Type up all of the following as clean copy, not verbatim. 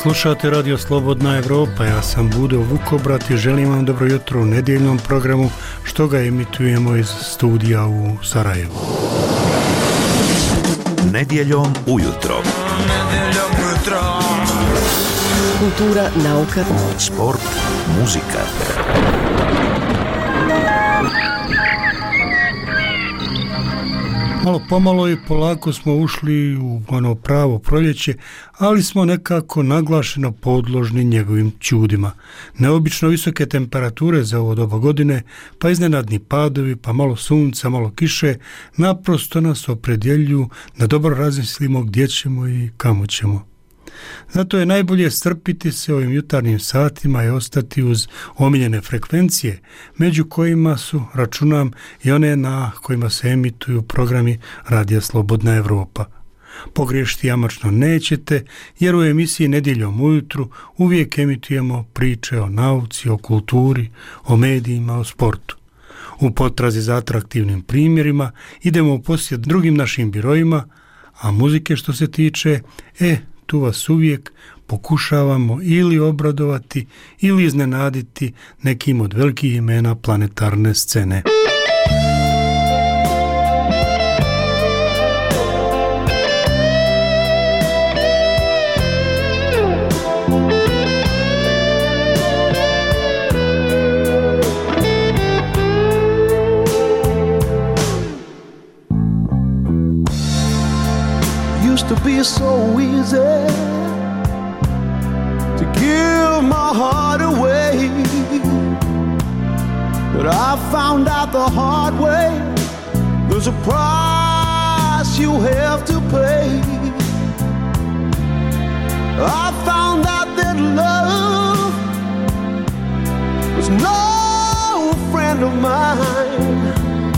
Slušate Radio Slobodna Evropa, ja sam Budo Vukobrat i želim vam dobro jutro u nedjeljnom programu što ga emitujemo iz studija u Sarajevu. Nedjeljom ujutro. Kultura, nauka, sport, muzika. Malo pomalo i polako smo ušli u ono pravo proljeće, ali smo nekako naglašeno podložni njegovim čudima. Neobično visoke temperature za ovo doba godine, pa iznenadni padovi, pa malo sunca, malo kiše, naprosto nas opredjeljuju da dobro razmislimo gdje ćemo i kamo ćemo. Zato je najbolje strpiti se ovim jutarnjim satima i ostati uz omiljene frekvencije, među kojima su, računam, i one na kojima se emituju programi Radija Slobodna Evropa. Pogriješiti jamačno nećete, jer u emisiji Nedjeljom ujutru uvijek emitujemo priče o nauci, o kulturi, o medijima, o sportu. U potrazi za atraktivnim primjerima idemo u posjet drugim našim birojima, a muzike što se tiče, tu vas uvijek pokušavamo ili obradovati ili iznenaditi nekim od velikih imena planetarne scene. Used to be so easy to give my heart away, but I found out the hard way there's a price you have to pay. I found out that love was no friend of mine.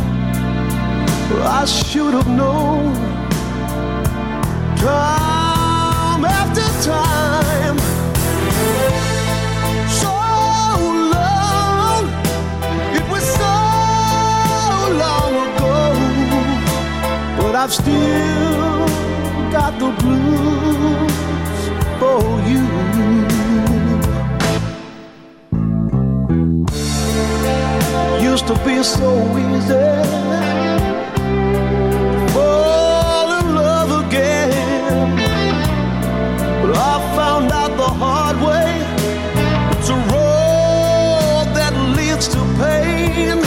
I should have known time after time. So long, it was so long ago, but I've still got the blues for you. Used to be so easy I found out the hard way. It's a road that leads to pain.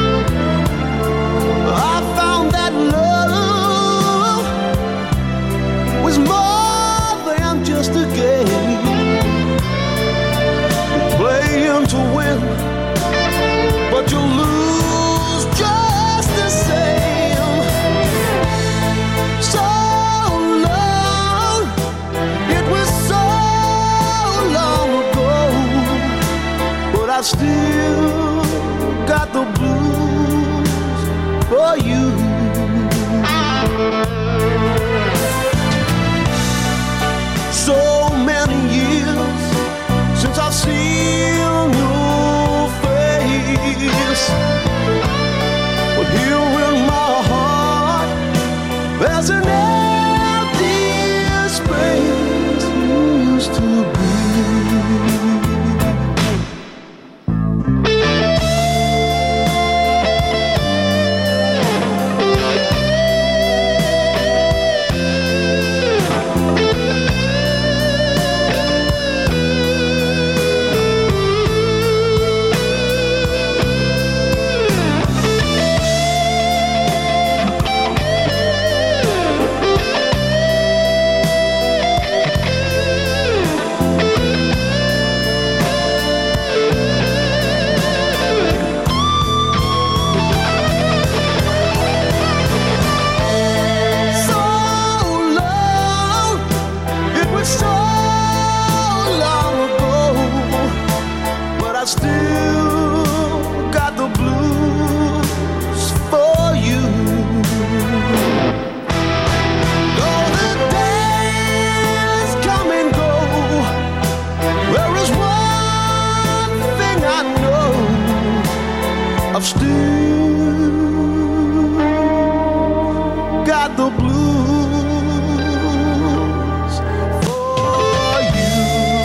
I found that love was more than just a game. Playing to win, but you lose just the same. So I still got the blues for you. So many years since I've seen your face, but here in my heart there's an empty space you used to be. I've still got the blues for you.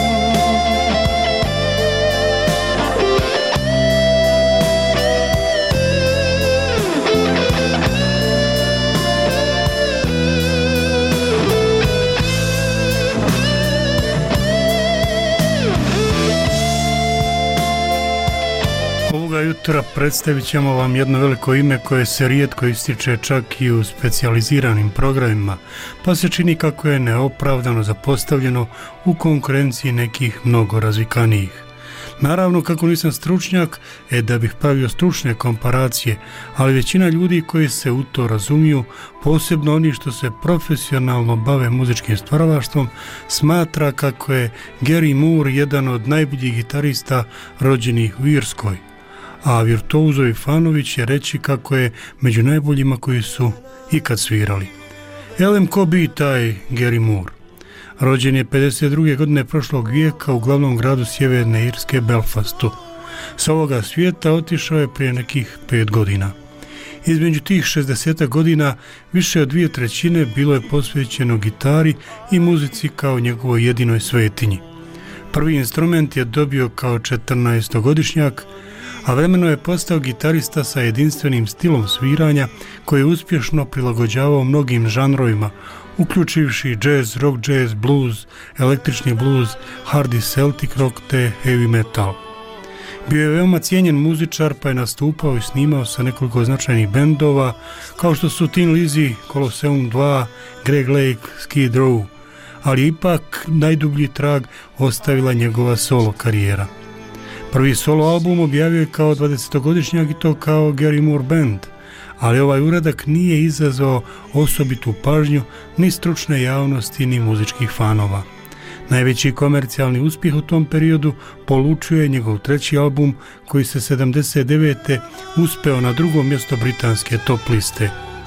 jutra predstavit ćemo vam jedno veliko ime koje se rijetko ističe čak i u specijaliziranim programima, pa se čini kako je neopravdano zapostavljeno u konkurenciji nekih mnogo razvikanijih. Naravno, kako nisam stručnjak, da bih pravio stručne komparacije, ali većina ljudi koji se u to razumiju, posebno oni što se profesionalno bave muzičkim stvaralaštvom, smatra kako je Gary Moore jedan od najboljih gitarista rođenih u Irskoj, a virtuozovi fanovi će reći kako je među najboljima koji su ikad svirali. Elem, ko bi taj Gary Moore? Rođen je 52. godine prošlog vijeka u glavnom gradu Sjeverne Irske, Belfastu. S ovoga svijeta otišao je prije nekih 5 godina. Između tih 60 godina više od 2/3 bilo je posvećeno gitari i muzici kao njegovoj jedinoj svetinji. Prvi instrument je dobio kao 14-godišnjak, a vremeno je postao gitarista sa jedinstvenim stilom sviranja koji je uspješno prilagođavao mnogim žanrovima, uključivši jazz, rock jazz, blues, električni blues, hard i celtic rock te heavy metal. Bio je veoma cijenjen muzičar pa je nastupao i snimao sa nekoliko značajnih bendova kao što su Tin Lizzy, Colosseum 2, Greg Lake, Skid Row, ali ipak najdublji trag ostavila njegova solo karijera. Prvi solo album objavio je kao 20-godišnjak i to kao Gary Moore Band, ali ovaj uradak nije izazvao osobitu pažnju ni stručne javnosti ni muzičkih fanova. Najveći komercijalni uspjeh u tom periodu polučio je njegov treći album koji se 79. uspeo na 2. mjesto britanske top liste.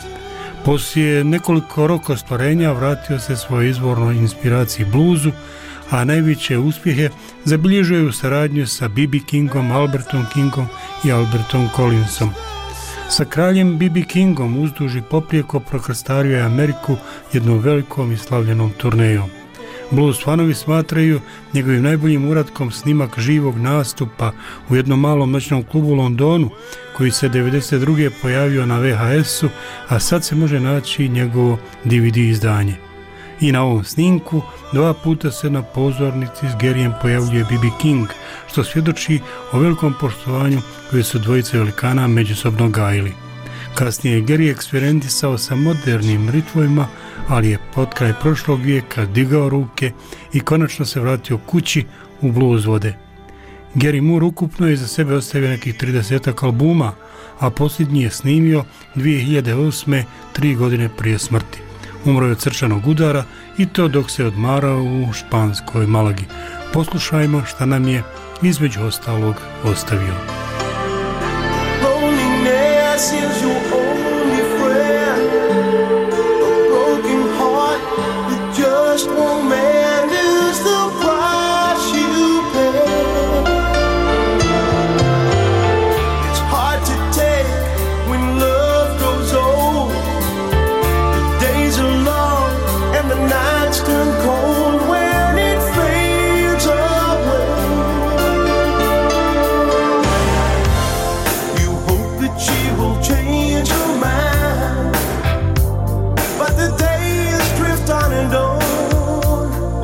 Poslije nekoliko rock ostvarenja vratio se svojoj izvornoj inspiraciji bluzu, a najveće uspjehe zabilježio je u saradnji sa B.B. Kingom, Albertom Kingom i Albertom Collinsom. Sa kraljem B.B. Kingom uzduž i poprijeko prokrstario je Ameriku jednom velikom i slavljenom turnejom. Blues fanovi smatraju njegovim najboljim uratkom snimak živog nastupa u jednom malom noćnom klubu u Londonu, koji se 1992. pojavio na VHS-u, a sad se može naći njegovo DVD izdanje. I na ovom snimku 2 puta se na pozornici s Garyjem pojavljuje B.B. King, što svjedoči o velikom poštovanju koje su dvojice velikana međusobno gajili. Kasnije je Gary eksperimentisao sa modernim ritmovima, ali je potkraj prošlog vijeka digao ruke i konačno se vratio kući u blues vode. Gary Moore ukupno je iza sebe ostavio nekih 30 albuma, a posljednji je snimio 2008. 3 godine prije smrti. Umro je od srčanog udara i to dok se odmarao u španskoj Malagi. Poslušajmo šta nam je između ostalog ostavio. Loneliness is your only friend. A broken heart that just won't mend is the price you pay. It's hard to take when love grows old. The days are long and the nights turn cold when it fades away. You hope that she will change her mind, but the days drift on and on.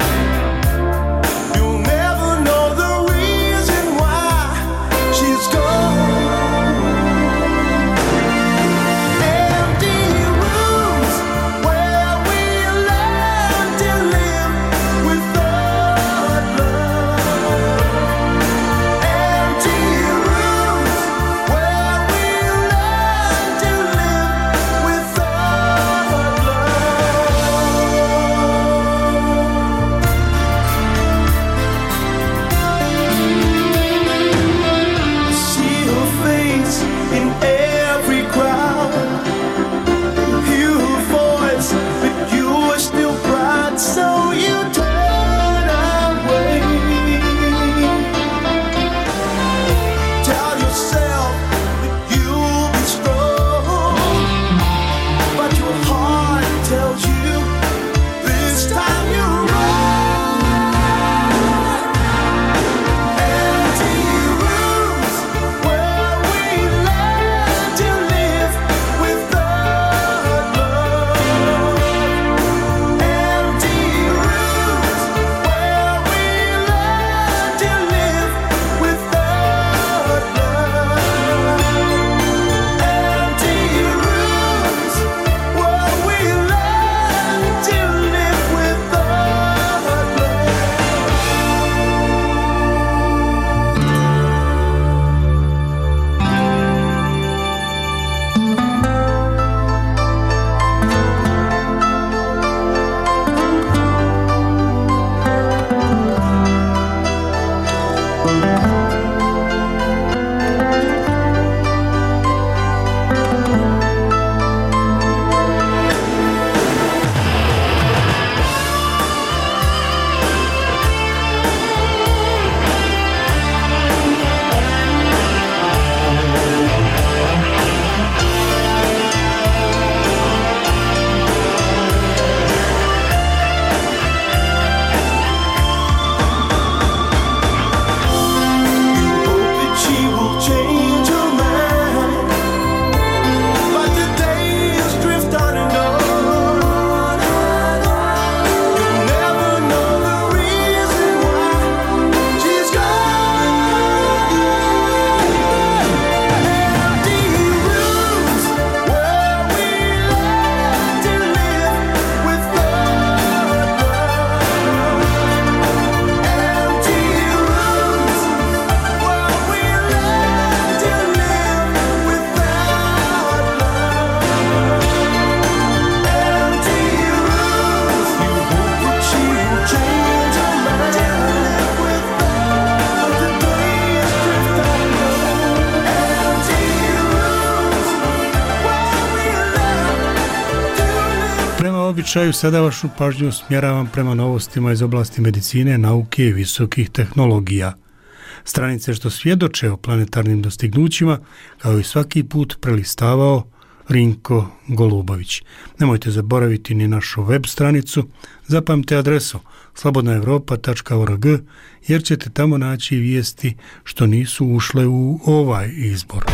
običaju sada vašu pažnju usmjeravam prema novostima iz oblasti medicine, nauke i visokih tehnologija. Stranice što svjedoče o planetarnim dostignućima, kao i svaki put prelistavao Rinko Golubović. Nemojte zaboraviti ni našu web stranicu, zapamte adresu slobodnaevropa.org jer ćete tamo naći vijesti što nisu ušle u ovaj izbor.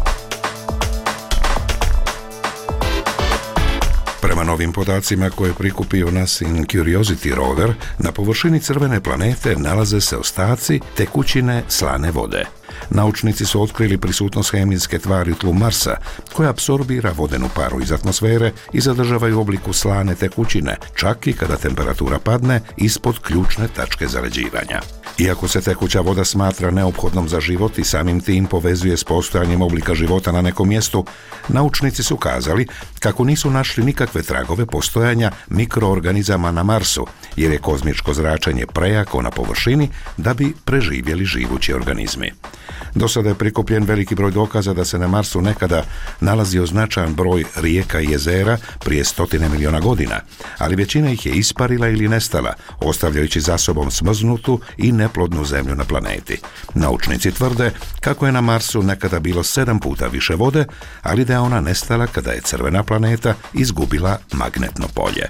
Prema novim podacima koje je prikupio NASAin Curiosity rover, na površini crvene planete nalaze se ostaci tekućine slane vode. Naučnici su otkrili prisutnost hemijske tvari u tlu Marsa, koja apsorbira vodenu paru iz atmosfere i zadržava ju u obliku slane tekućine, čak i kada temperatura padne ispod ključne tačke zaleđivanja. Iako se tekuća voda smatra neophodnom za život i samim tim povezuje s postojanjem oblika života na nekom mjestu, naučnici su kazali kako nisu našli nikakve tragove postojanja mikroorganizama na Marsu, jer je kozmičko zračenje prejako na površini da bi preživjeli živući organizmi. Do sada je prikupljen veliki broj dokaza da se na Marsu nekada nalazio značajan broj rijeka i jezera prije 100 milijuna godina, ali većina ih je isparila ili nestala, ostavljajući za sobom smrznutu i neplodnu zemlju na planeti. Naučnici tvrde kako je na Marsu nekada bilo 7 puta više vode, ali da je ona nestala kada je crvena planeta izgubila magnetno polje.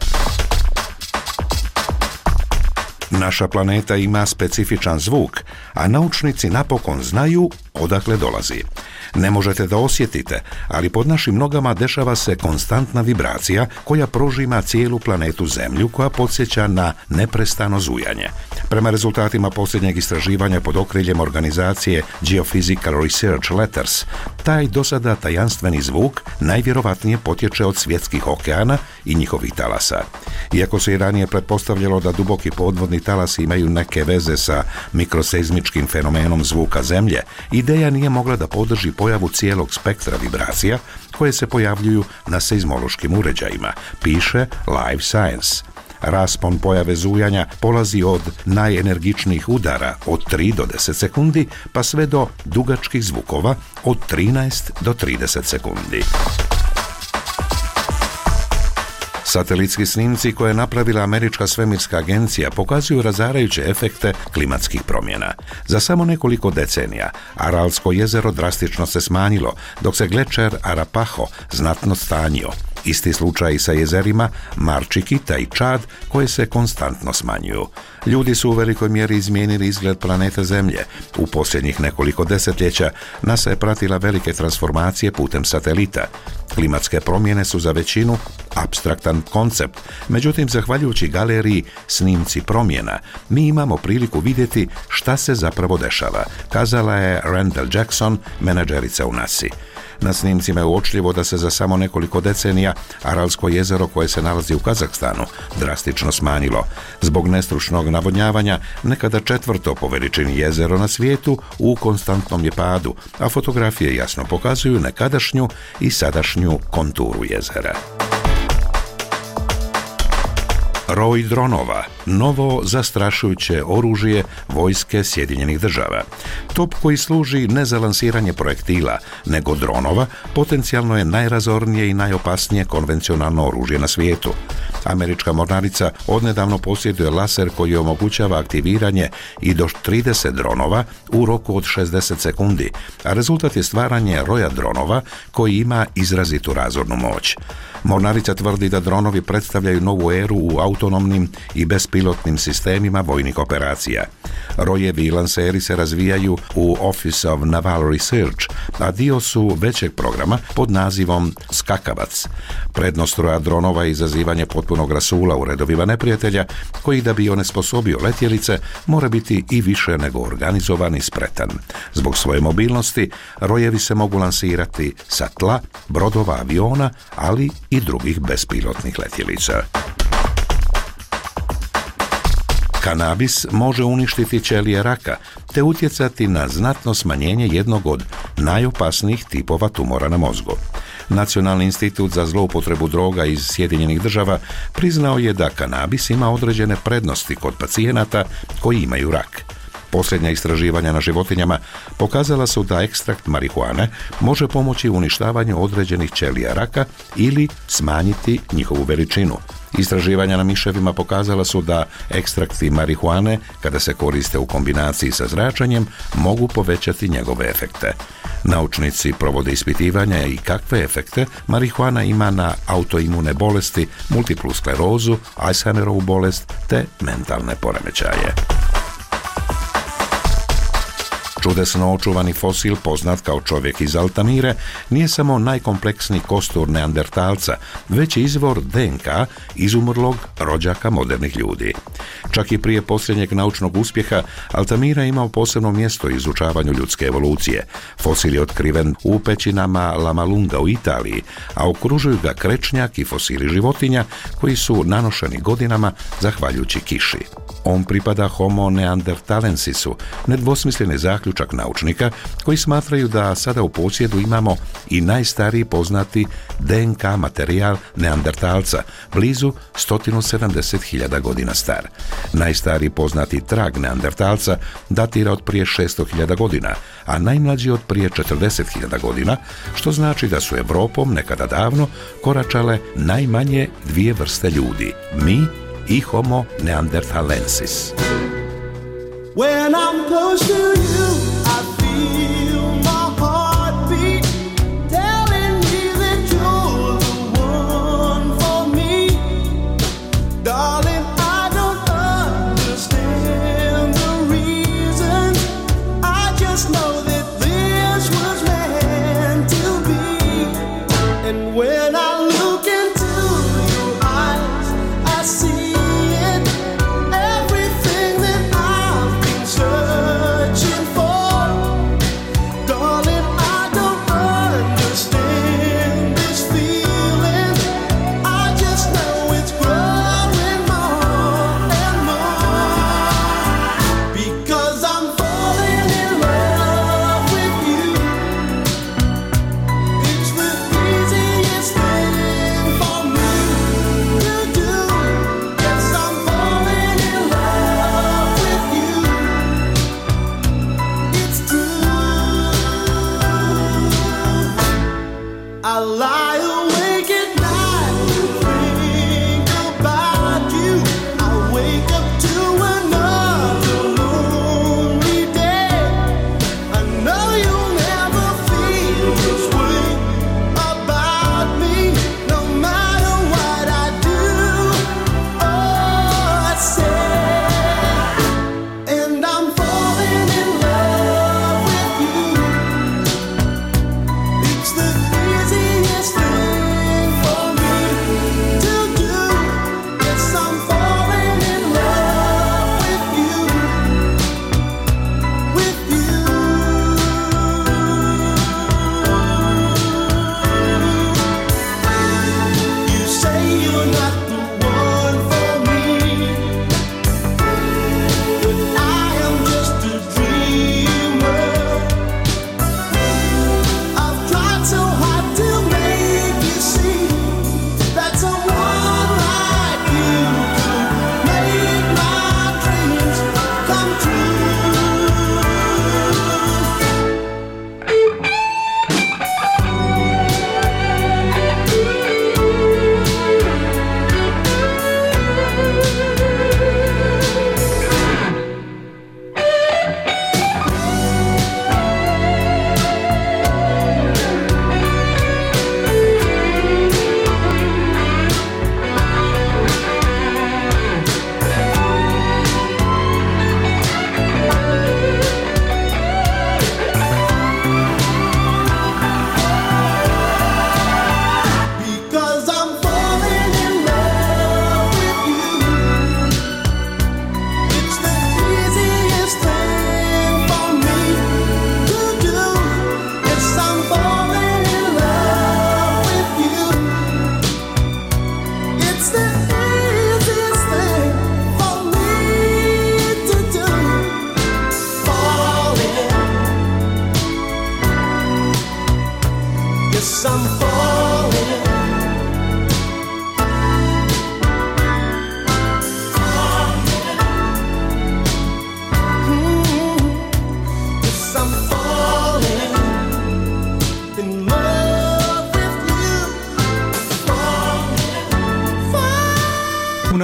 Naša planeta ima specifičan zvuk, a naučnici napokon znaju odakle dolazi. Ne možete da osjetite, ali pod našim nogama dešava se konstantna vibracija koja prožima cijelu planetu Zemlju, koja podsjeća na neprestano zujanje. Prema rezultatima posljednjeg istraživanja pod okriljem organizacije Geophysical Research Letters, taj dosada tajanstveni zvuk najvjerovatnije potječe od svjetskih okeana i njihovih talasa. Iako se i ranije pretpostavljalo da duboki podvodni talasi imaju neke veze sa mikroseizmičkim fenomenom zvuka Zemlje, ideja nije mogla da podrži pojavu cijelog spektra vibracija koje se pojavljuju na seizmološkim uređajima, piše Live Science. Raspon pojave zujanja polazi od najenergičnijih udara od 3 do 10 sekundi pa sve do dugačkih zvukova od 13 do 30 sekundi. Satelitski snimci koje je napravila Američka svemirska agencija pokazuju razarajuće efekte klimatskih promjena. Za samo nekoliko decenija Aralsko jezero drastično se smanjilo, dok se glečer Arapaho znatno stanjio. Isti slučaj i sa jezerima Mar Chiquita i Čad koje se konstantno smanjuju. Ljudi su u velikoj mjeri izmijenili izgled planete Zemlje. U posljednjih nekoliko desetljeća NASA je pratila velike transformacije putem satelita. Klimatske promjene su za većinu apstraktan koncept, međutim, zahvaljujući galeriji Snimci promjena, mi imamo priliku vidjeti šta se zapravo dešava, kazala je Randall Jackson, menadžerica u NASA-i. Na snimcima je uočljivo da se za samo nekoliko decenija Aralsko jezero koje se nalazi u Kazahstanu drastično smanjilo. Zbog nestručnog navodnjavanja, nekada 4. po veličini jezero na svijetu u konstantnom je padu, a fotografije jasno pokazuju nekadašnju i sadašnju konturu jezera. Roj dronova, novo zastrašujuće oružje vojske Sjedinjenih država. Top koji služi ne za lansiranje projektila, nego dronova, potencijalno je najrazornije i najopasnije konvencionalno oružje na svijetu. Američka mornarica odnedavno posjeduje laser koji omogućava aktiviranje i do 30 dronova u roku od 60 sekundi, a rezultat je stvaranje roja dronova koji ima izrazitu razornu moć. Mornarica tvrdi da dronovi predstavljaju novu eru u autonomnim i bespilotnim sistemima vojnih operacija. Rojevi lanseri se razvijaju u Office of Naval Research, a dio su većeg programa pod nazivom Skakavac. Prednost roja dronova je izazivanje potpunog rasula u redovima neprijatelja, koji da bi onesposobio letjelice mora biti i više nego organizovan i spretan. Zbog svoje mobilnosti, rojevi se mogu lansirati sa tla, brodova, aviona, ali i drugih bespilotnih letjelica. Kanabis može uništiti ćelije raka te utjecati na znatno smanjenje jednog od najopasnijih tipova tumora na mozgu. Nacionalni institut za zloupotrebu droga iz Sjedinjenih država priznao je da kanabis ima određene prednosti kod pacijenata koji imaju rak. Posljednja istraživanja na životinjama pokazala su da ekstrakt marihuane može pomoći u uništavanju određenih ćelija raka ili smanjiti njihovu veličinu. Istraživanja na miševima pokazala su da ekstrakti marihuane, kada se koriste u kombinaciji sa zračenjem, mogu povećati njegove efekte. Naučnici provode ispitivanja i kakve efekte marihuana ima na autoimune bolesti, multiplu sklerozu, Alzheimerovu bolest te mentalne poremećaje. Čudesno očuvani fosil, poznat kao čovjek iz Altamire, nije samo najkompleksniji kostur neandertalca, već je izvor DNK izumrlog rođaka modernih ljudi. Čak i prije posljednjeg naučnog uspjeha, Altamira je imao posebno mjesto u izučavanju ljudske evolucije. Fosil je otkriven u pećinama Lamalunga u Italiji, a okružuju ga krečnjak i fosili životinja koji su nanošeni godinama zahvaljujući kiši. On pripada Homo neanderthalensisu, nedvosmisleni zaključak naučnika koji smatraju da sada u posjedu imamo i najstariji poznati DNK materijal neandertalca, blizu 170.000 godina star. Najstariji poznati trag neandertalca datira od prije 600.000 godina, a najmlađi od prije 40.000 godina, što znači da su Europom nekada davno koračale najmanje dvije vrste ljudi, mi i Homo neanderthalensis. When I'm close to you, I feel my heartbeat telling me that you're the one for me. Darling, I don't understand the reason. I just know that this was meant to be. And when I look into your eyes, I see it, everything that I've been searching for.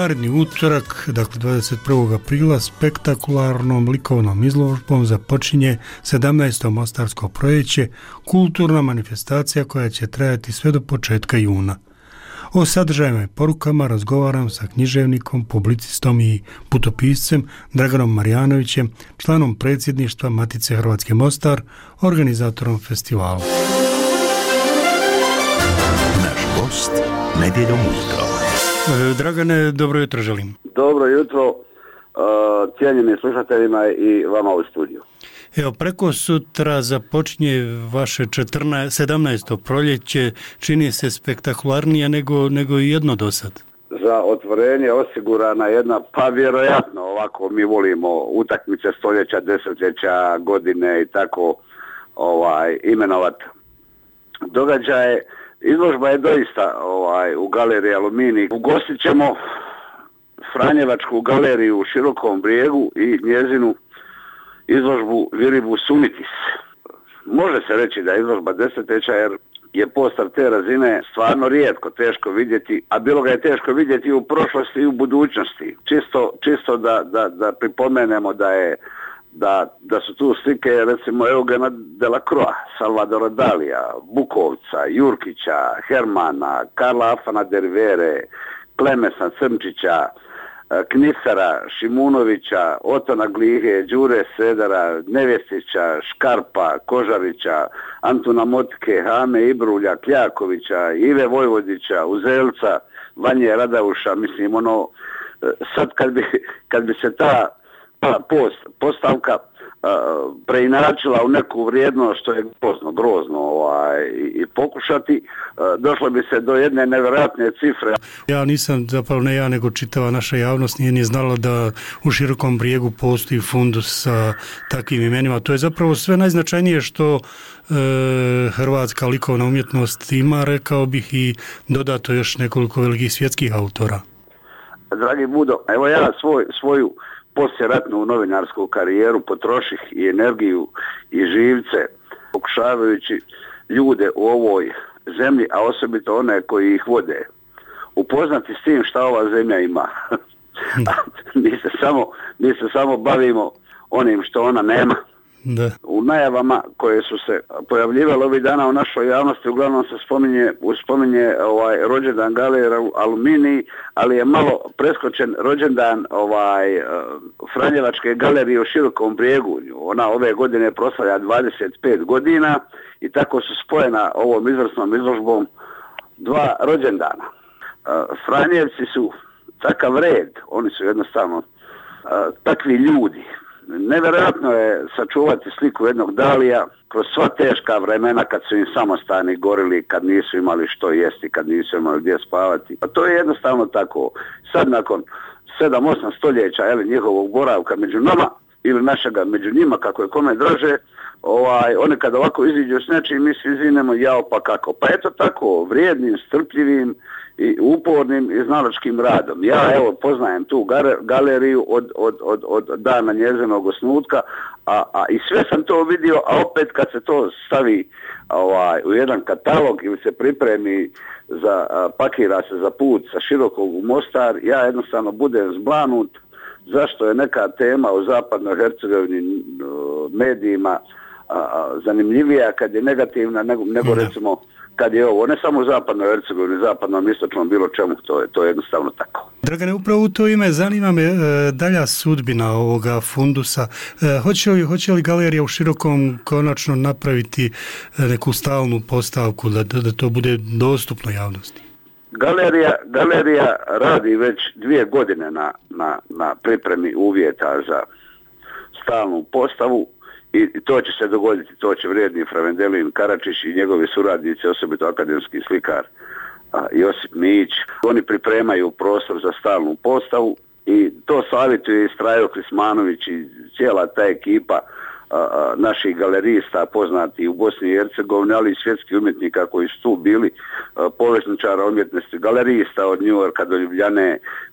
naredni utorak, dakle 21. aprila, spektakularnom likovnom izložbom započinje 17. Mostarsko proljeće, kulturna manifestacija koja će trajati sve do početka juna. O sadržajima i porukama razgovaram sa književnikom, publicistom i putopiscem Draganom Marjanovićem, članom predsjedništva Matice Hrvatske Mostar, organizatorom festivala. Naš gost nedjeljom ujutro. Dragane, dobro jutro želim. Dobro jutro cijenjenim slušateljima i vama u studiju. Evo, preko sutra započinje vaše 17. proljeće, čini se spektakularnije nego i jedno do sad. Za otvorenje osigurana jedna, pa vjerojatno ovako mi volimo utakmice stoljeća, desetljeća, godine i tako imenovati događaje. Izložba je doista u galeriji Aluminij. Ugostit ćemo Franjevačku galeriju u Širokom Brijegu i njezinu izložbu Viribus Unitis. Može se reći da je izložba desetljeća jer je postav te razine stvarno rijetko, teško vidjeti, a bilo ga je teško vidjeti u prošlosti i u budućnosti. Čisto da pripomenemo da su tu slike recimo Eugena Delacroix, Salvadora Dalija, Bukovca, Jurkića, Hermana, Karla Afana Dervere, Klemesa Crnčića, Knisara, Šimunovića, Otona Glihe, Đure Sedara, Nevjestića, Škarpa, Kožarića, Antuna Motke, Hame Ibrulja, Kljakovića, Ive Vojvodića, Uzelca, Vanje Radauša. Mislim, sad kad bi se ta postavka preinačila u neku vrijednost što je grozno i pokušati, došlo bi se do jedne nevjerojatne cifre. Ja nisam, zapravo ne ja, nego čitava naša javnost nije ni znala da u Širokom Brijegu postoji fundus sa takvim imenima. To je zapravo sve najznačajnije što hrvatska likovna umjetnost ima, rekao bih, i dodato još nekoliko velikih svjetskih autora. Dragi Budo, evo ja svoju poslijeratnu novinarsku karijeru potroših i energiju i živce pokušavajući ljude u ovoj zemlji, a osobito one koji ih vode, upoznati s tim šta ova zemlja ima. Mi se samo bavimo onim što ona nema. Da. U najavama koje su se pojavljivale ovih dana u našoj javnosti uglavnom se spominje rođendan galerija Aluminij, ali je malo preskočen rođendan Franjevačke galerije u Širokom Brijegu. Ona ove godine proslavlja 25 godina i tako su spojena ovom izvrsnom izložbom dva rođendana. Franjevci su takav red, oni su jednostavno takvi ljudi. Nevjerojatno je sačuvati sliku jednog Dalija kroz sva teška vremena kad su im samostani gorili, kad nisu imali što jesti, kad nisu imali gdje spavati. A to je jednostavno tako. Sad nakon 7-8 stoljeća njihovog boravka među nama ili našega među njima, kako je kome draže, oni kad ovako iziđu s nečim, mi svi zinemo jao pa kako. Pa eto tako, vrijednim, strpljivim i upornim i znalačkim radom. Ja poznajem tu galeriju od dana njezinog osnutka, a i sve sam to vidio, a opet kad se to stavi u jedan katalog ili se pripremi pakira se za put sa Širokog u Mostar, ja jednostavno budem zblanut zašto je neka tema u zapadnoj Hercegovini medijima zanimljivija kad je negativna nego recimo kad je ovo, ne samo u zapadnoj Hercegovini, zapadnom, istočnom, bilo čemu, to je jednostavno tako. Dragane, upravo u to ime zanima me dalja sudbina ovoga fundusa. Hoće li galerija u Širokom konačno napraviti neku stalnu postavku da to bude dostupno javnosti? Galerija radi već 2 godine na pripremi uvjeta za stalnu postavu. I to će se dogoditi, to će vrijedni Fravendelin Karačić i njegovi suradnici, osobito akademski slikar Josip Mijić. Oni pripremaju prostor za stalnu postavu i to savjetuje i Strajo Krismanović i cijela ta ekipa naših galerista poznati u Bosni i Hercegovini, ali i svjetskih umjetnika koji su tu bili, povjesničara umjetnosti, galerista od New Yorka do Ljubljane,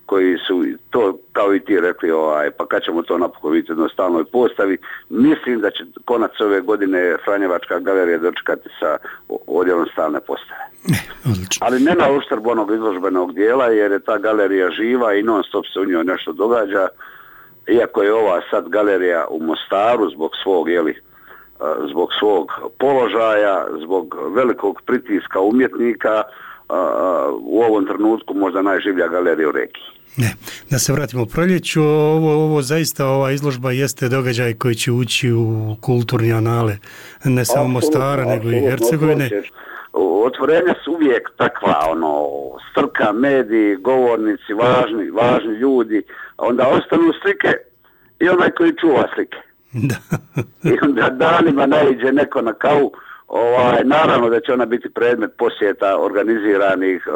koji su to, kao i ti rekli, pa kad ćemo to napokon vidjeti na stalnoj postavi. Mislim da će konac ove godine Franjevačka galerija dočekati sa odjelom stalne postave. Ali ne na uštrb onog izložbenog dijela, jer je ta galerija živa i non stop se u njoj nešto događa. Iako je ova sad galerija u Mostaru zbog svog položaja, zbog velikog pritiska umjetnika, u ovom trenutku možda najživlja galerija u regiji. Da se vratimo u proljeću, ovo zaista, ova izložba jeste događaj koji će ući u kulturni anale, ne samo Mostara, nego i Hercegovine. Otvorenja su uvijek takva, strka, mediji, govornici, važni ljudi, onda ostanu slike i onaj koji čuva slike. Da. I onda danima naiđe neko na kavu. Naravno da će ona biti predmet posjeta organiziranih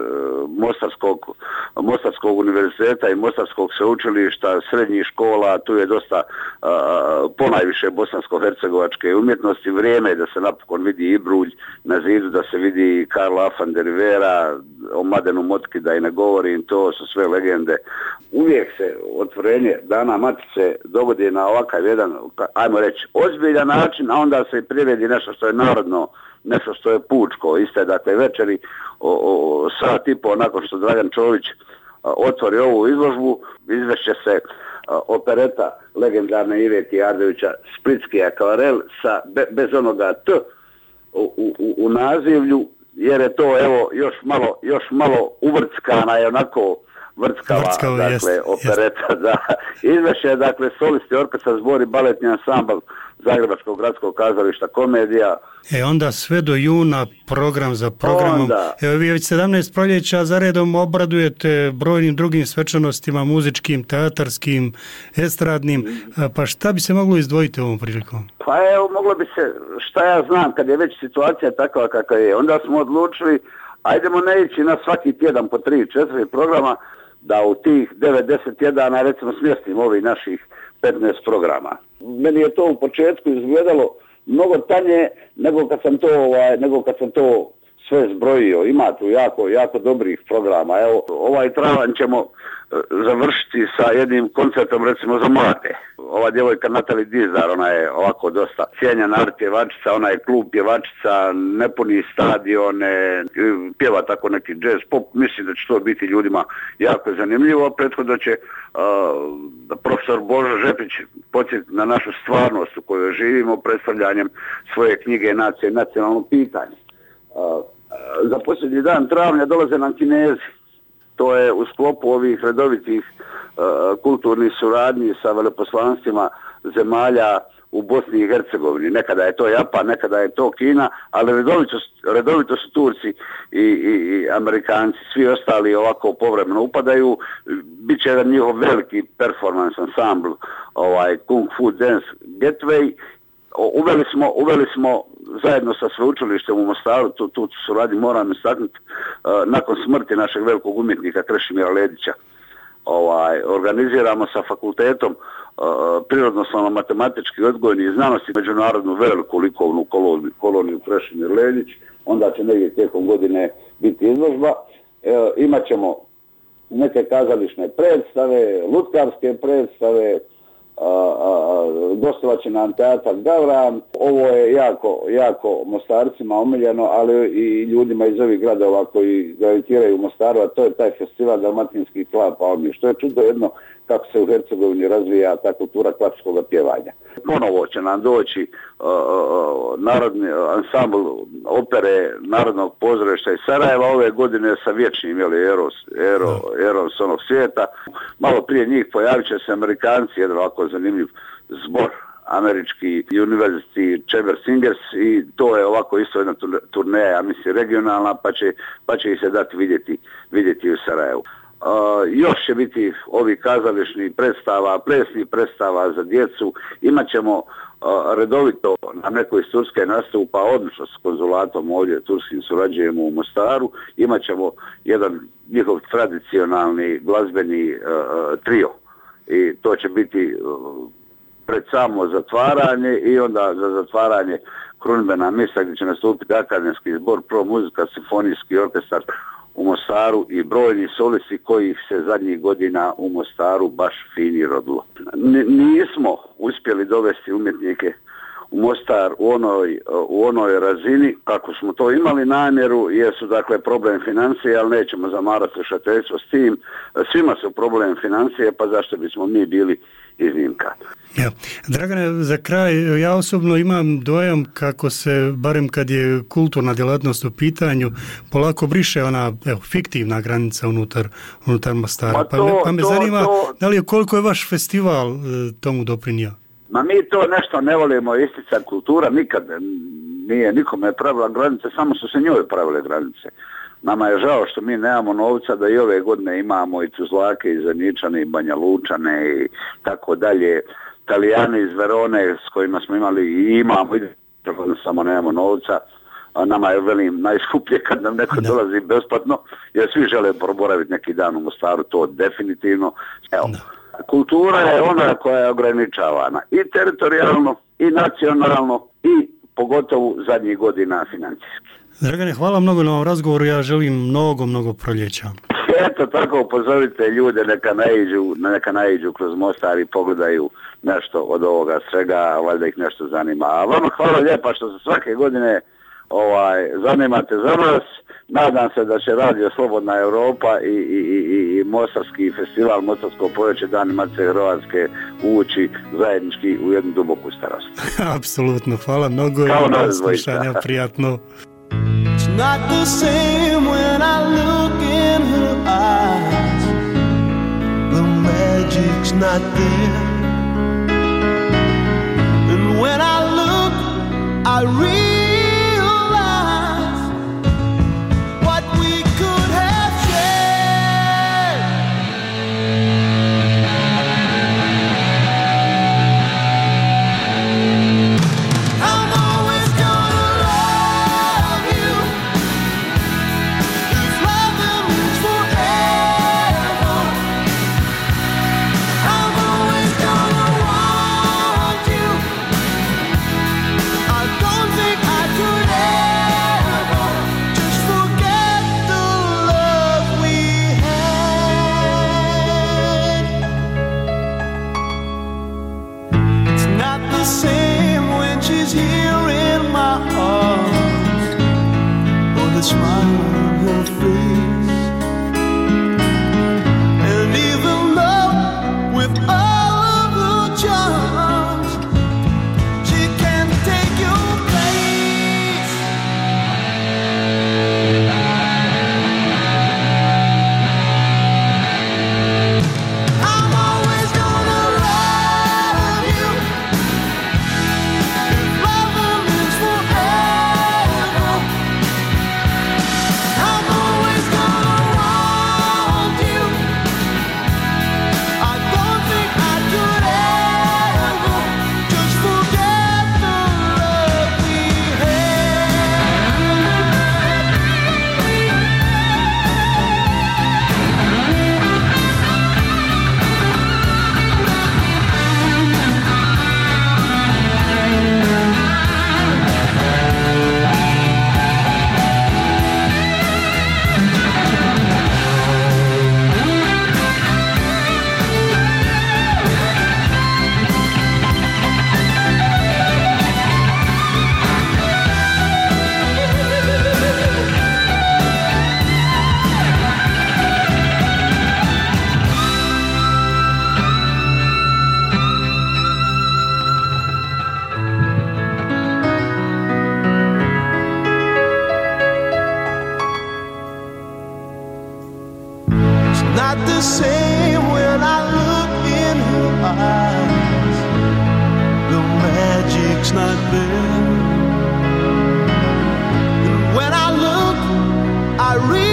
Mostarskog univerziteta i Mostarskog sveučilišta, srednjih škola. Tu je dosta ponajviše bosansko-hercegovačke umjetnosti. Vrijeme je da se napokon vidi Ibrulj na zidu, da se vidi Karlo Afan de Rivera, o Mladenu Motki da i ne govorim, to su sve legende. Uvijek se otvorenje Dana Matice dogodi na ovakav jedan, ajmo reći, ozbiljan način, a onda se priredi nešto što je narodno, nešto što je pučko. Iste, dakle, večeri sat i pol nakon što Dragan Čović otvori ovu izložbu, izvešće se opereta legendarne Ive Tijardevića Splitski akvarel bez onoga T u nazivlju, jer je to još malo uvrckana je onako vrckava, dakle, opereta. Da. Izvešće je, dakle, solisti orkestar, zbor i baletni ansambl Zagrebačkog gradskog kazališta Komedija. Onda sve do juna program za programom. Evo, vi već 17 proljeća za redom obradujete brojnim drugim svečanostima, muzičkim, teatarskim, estradnim. Pa šta bi se moglo izdvojiti ovom prilikom? Pa evo, moglo bi se, šta ja znam, kad je već situacija takva kakva je. Onda smo odlučili, ajdemo ne ići na svaki tjedan po 3-4 programa, da u tih 9-10 tjedana recimo smjestimo ovih naših 15 programa. Meni je to u početku izgledalo mnogo tanje nego kad sam to sve zbrojio. Ima tu jako dobrih programa. Evo, ovaj travanj ćemo završiti sa jednim koncertom recimo za mlade. Ova djevojka Natali Dizar, ona je ovako dosta cijenjena art pjevačica, ona je klub pjevačica, ne puni stadione, pjeva tako neki jazz pop. Mislim da će to biti ljudima jako zanimljivo. Prethodno će profesor Božo Žepić podsjetiti na našu stvarnost u kojoj živimo predstavljanjem svoje knjige Nacija i nacionalno pitanje. Za posljednji dan travnja dolaze nam Kinezi. To je u sklopu ovih redovitih kulturnih suradnji sa veleposlanstvima zemalja u Bosni i Hercegovini. Nekada je to Japan, nekada je to Kina, ali redovito su Turci i Amerikanci. Svi ostali ovako povremeno upadaju. Biće jedan njihov veliki performance ansambl, Kung Fu Dance Gateway. Uveli smo zajedno sa sveučilištem u Mostaru, tu suradnju moram istaknuti, nakon smrti našeg velikog umjetnika Krešimira Ledića. Organiziramo sa fakultetom prirodno-matematički odgojnih znanosti međunarodnu veliku likovnu koloniju Krešimir Ledić. Onda će negdje tijekom godine biti izložba. Imat ćemo neke kazališne predstave, lutkarske predstave, gostovat će nam teatar Gavran. Ovo je jako Mostarcima omiljeno, ali i ljudima iz ovih gradova koji gravitiraju u Mostaru, a to je taj festival Dalmatinskih klapa, što je čudo jedno kako se u Hercegovini razvija ta kultura klasičkog pjevanja. Ponovo će nam doći narodni ansambl opere Narodnog pozorišta iz Sarajeva ove godine sa vječnim Erom s onog svijeta. Malo prije njih pojavit će se Amerikanci, jedan ovako zanimljiv zbor američki University Chamber Singers, i to je ovako isto jedna turneja, ja mislim regionalna, pa će ih se dati vidjeti u Sarajevu. Još će biti ovih kazališnih predstava, plesnih predstava za djecu. Imat ćemo redovito na nekoj iz Turske nastupa, odlično s konzulatom ovdje turskim surađujemo u Mostaru. Imat ćemo jedan njihov tradicionalni glazbeni trio i to će biti pred samo zatvaranje i onda za zatvaranje krunidbena misa gdje će nastupiti akademski zbor, pro muzika, simfonijski orkestar u Mostaru i brojni solisti kojih se zadnjih godina u Mostaru baš fini rodilo. Nismo uspjeli dovesti umjetnike u Mostar u onoj razini kako smo to imali namjeru, jer su dakle problem financije, ali nećemo zamarati slušateljstvo s tim. Svima su problem financije, pa zašto bismo mi bili iznimka. Ja. Dragane, za kraj, ja osobno imam dojam kako se, barem kad je kulturna djelatnost u pitanju, polako briše ona fiktivna granica unutar Mostara. Pa me zanima da li je koliko je vaš festival tomu doprinio? Ma mi to nešto ne volimo isticati, kultura nikad nije nikome pravila granice, samo su se njoj pravile granice. Nama je žao što mi nemamo novca da i ove godine imamo i Tuzlake, i Zeničane, i Banja Lučane i tako dalje. Italijani iz Verone s kojima smo imali i imamo, samo nemamo novca. A nama je velim najskuplje kad nam neko dolazi besplatno, jer svi žele proboraviti neki dan u Mostaru, to definitivno. Evo. Kultura je ona koja je ograničavana i teritorijalno, i nacionalno, i pogotovo zadnjih godina financijski. Dragane, hvala mnogo na ovom razgovoru, ja želim mnogo proljeća. Eto tako, pozovite ljude neka naiđu kroz Mostar i pogledaju nešto od ovoga svega, valjda ih nešto zanima. A vama hvala lijepa što se svake godine zanimate za nas. Nadam se da će Radio Slobodna Europa i Mostarski festival, Mostarsko proljeće, Dani Matice Hrvatske ući zajednički u jednu duboku starost. Apsolutno, hvala mnogo i slušanja, prijatno. It's not the same when I look in her eyes. The magic's not there. And when I look, I realize what we could have shared. I'm always gonna love you. If loving means forever, I'm always gonna want you. I don't think I could ever just forget the love we had. It's not the same when she's here in my arms, or the smile on her face. And even though with all of her charms, she can take your place. I'm always gonna love you. If loving means forever, I'm always gonna want you. I don't think I could ever just forget the love we It's not the same when I look in her eyes. The magic's not there. And when I look, I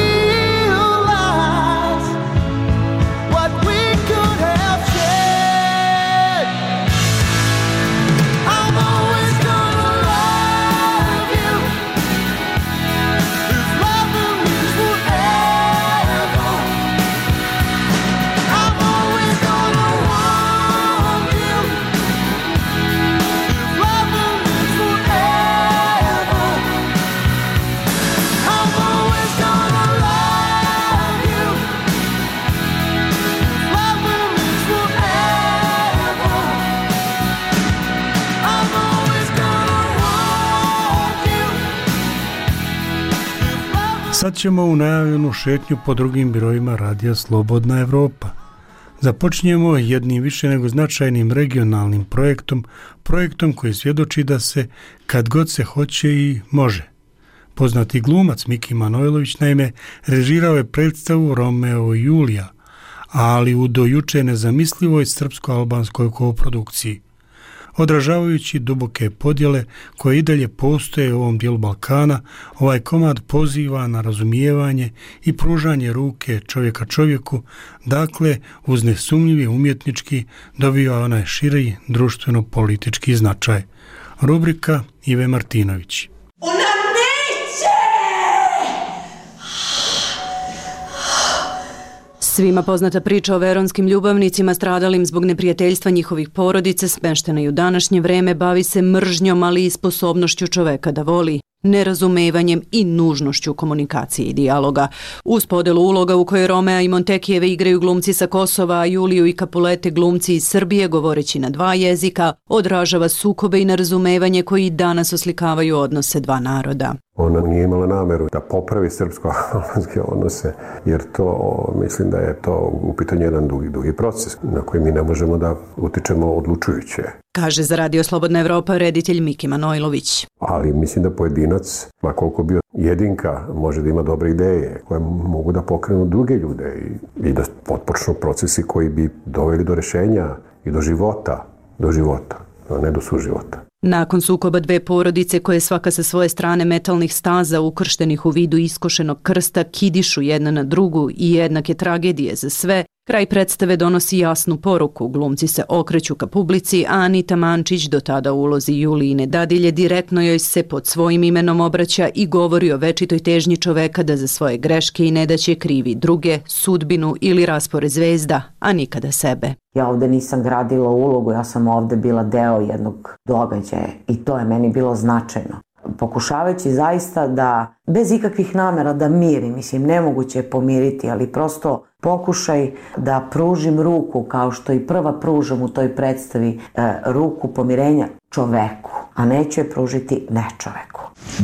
realize what we could have shared. I'm always gonna love you. If loving means forever, I'm always gonna want you. If loving means forever. Sad ćemo u najavljenu šetnju po drugim biroima radija Slobodna Evropa. Započinjemo jednim više nego značajnim regionalnim projektom koji svjedoči da se kad god se hoće i može. Poznati glumac Miki Manojlović naime režirao je predstavu Romeo i Julija, ali u dojuče nezamislivoj srpsko-albanskoj koprodukciji. Odražavajući duboke podjele koje i dalje postoje u ovom dijelu Balkana, ovaj komad poziva na razumijevanje i pružanje ruke čovjeka čovjeku, dakle uz nesumnjivi umjetnički dobiva onaj širi društveno-politički značaj. Rubrika Ive Martinović. Svima poznata priča o veronskim ljubavnicima stradalim zbog neprijateljstva njihovih porodica, smeštena i u današnje vreme, bavi se mržnjom, ali i sposobnošću čoveka da voli, nerazumevanjem i nužnošću komunikacije i dijaloga. Uz podelu uloga u kojoj Romea i Montekijeve igraju glumci sa Kosova, a Juliju i Capulete glumci iz Srbije, govoreći na dva jezika, odražava sukobe i nerazumevanje koji danas oslikavaju odnose dva naroda. Ona nije imala nameru da popravi srpsko-albanske odnose, jer to, mislim da je to u pitanju jedan dugi proces na koji mi ne možemo da utičemo odlučujuće. Kaže za Radio Slobodna Evropa reditelj Miki Manojlović. Ali mislim da pojedinac, ma koliko bio jedinka, može da ima dobre ideje koje mogu da pokrenu druge ljude i da potpočnu procesi koji bi doveli do rešenja i do života, a ne do suživota. Nakon sukoba dve porodice koje svaka sa svoje strane metalnih staza ukrštenih u vidu iskošenog krsta kidišu jedna na drugu i jednake tragedije za sve, kraj predstave donosi jasnu poruku. Glumci se okreću ka publici, a Anita Mančić, do tada u ulozi Julijine dadilje, direktno joj se pod svojim imenom obraća i govori o večitoj težnji čoveka da za svoje greške i nedaće krivi druge, sudbinu ili raspored zvezda, a nikada sebe. Ja ovde nisam gradila ulogu, ja sam ovde bila deo jednog događaja i to je meni bilo značajno. Pokušavajući zaista da, bez ikakvih namera da mirim, mislim, nemoguće je pomiriti, ali prosto pokušaj da pružim ruku, kao što i prva pružam u toj predstavi, ruku pomirenja čoveku, a neću je pružiti nečoveku.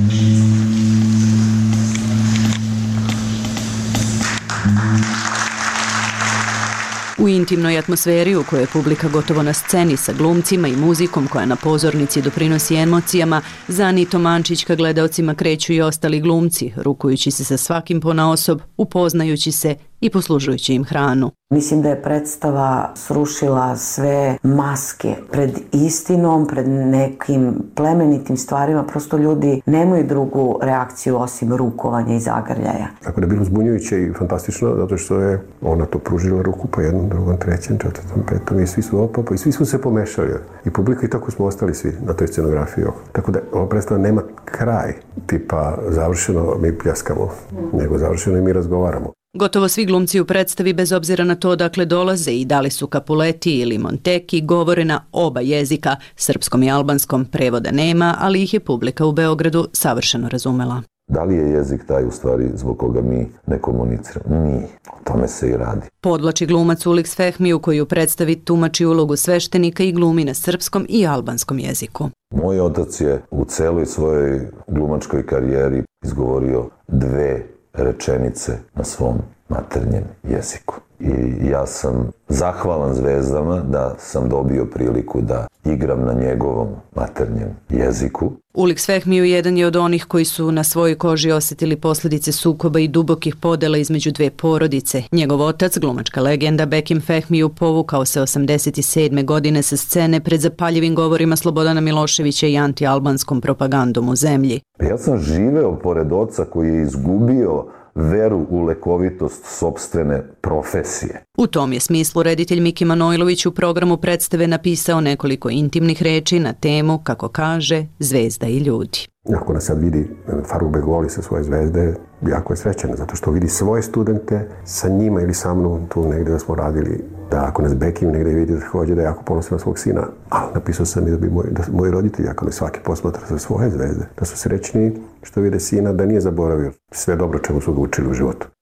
U intimnoj atmosferi u kojoj je publika gotovo na sceni sa glumcima i muzikom koja na pozornici doprinosi emocijama, za Anitom Mančić ka gledaocima kreću i ostali glumci, rukujući se sa svakim ponaosob, upoznajući se i poslužujući im hranu. Mislim da je predstava srušila sve maske pred istinom, pred nekim plemenitim stvarima. Prosto ljudi nemaju drugu reakciju osim rukovanja i zagrljaja. Tako da je bilo zbunjujuće i fantastično, zato što je ona to pružila ruku po jednom, drugom, trećem, četvrtom, petom i svi su opapa i svi su se pomešali. I publika i tako smo ostali svi na toj scenografiji. Tako da ova predstava nema kraj, tipa završeno mi pljaskamo, nego završeno i mi razgovaramo. Gotovo svi glumci u predstavi, bez obzira na to odakle dolaze i da li su Capuleti ili Monteki, govore na oba jezika, srpskom i albanskom, prevoda nema, ali ih je publika u Beogradu savršeno razumela. Da li je jezik taj u stvari zbog koga mi ne komuniciramo? Nije. O tome se i radi. Podvlači glumac Uliks Fehmiju koji u predstavi tumači ulogu sveštenika i glumi na srpskom i albanskom jeziku. Moj otac je u celoj svojoj glumačkoj karijeri izgovorio 2 rečenice na svom maternjem jeziku. I ja sam zahvalan zvezdama da sam dobio priliku da igram na njegovom maternjem jeziku. Uliks Fehmiju jedan je od onih koji su na svojoj koži osjetili posljedice sukoba i dubokih podela između dve porodice. Njegov otac, glumačka legenda Bekim Fehmiju, povukao se 87. godine sa scene pred zapaljivim govorima Slobodana Miloševića i anti-albanskom propagandom u zemlji. Ja sam živeo pored oca koji je izgubio veru u lekovitost sopstvene profesije. U tom je smislu reditelj Miki Manojlović u programu predstave napisao nekoliko intimnih reči na temu, kako kaže, zvezda i ljudi. Ako nas sad vidi Faruk Begoli sa svoje zvezde, jako je srećan, zato što vidi svoje studente sa njima ili sa mnom tu negdje da smo radili, da ako nas Bekim negdje vidi također da je jako ponosan na svog sina, ali napisao sam i da bi moji roditelji, ako me svaki posmatra sa svoje zvezde, da su srećni što vide sina, da nije zaboravio sve dobro čemu su ga učili u životu.